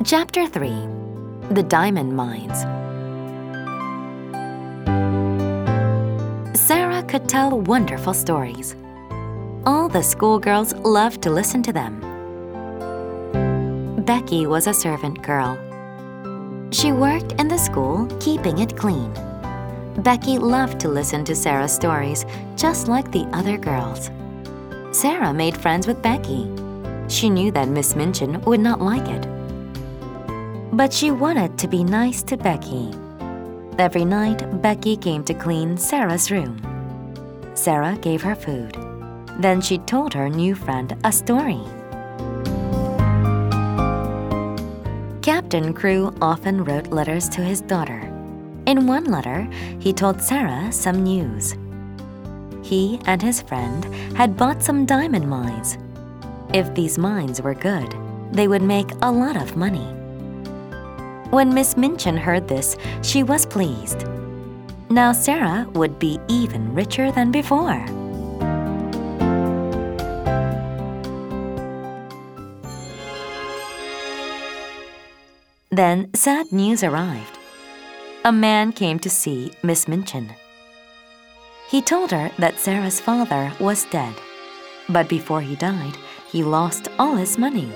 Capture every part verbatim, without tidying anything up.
Chapter three. The Diamond Mines. Sarah could tell wonderful stories. All the schoolgirls loved to listen to them. Becky was a servant girl. She worked in the school, keeping it clean. Becky loved to listen to Sarah's stories, just like the other girls. Sarah made friends with Becky. She knew that Miss Minchin would not like it. But she wanted to be nice to Becky. Every night, Becky came to clean Sarah's room. Sarah gave her food. Then she told her new friend a story. Captain Crew often wrote letters to his daughter. In one letter, he told Sarah some news. He and his friend had bought some diamond mines. If these mines were good, they would make a lot of money. When Miss Minchin heard this, she was pleased. Now Sarah would be even richer than before. Then sad news arrived. A man came to see Miss Minchin. He told her that Sarah's father was dead, but before he died, he lost all his money.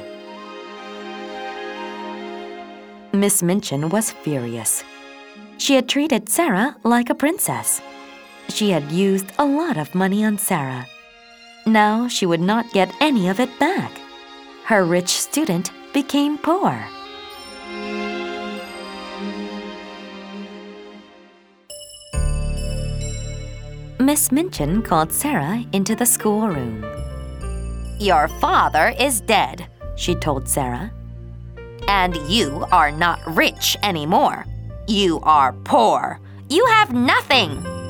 Miss Minchin was furious. She had treated Sarah like a princess. She had used a lot of money on Sarah. Now she would not get any of it back. Her rich student became poor. Miss Minchin called Sarah into the schoolroom. "Your father is dead," she told Sarah. "And you are not rich anymore. You are poor. You have nothing."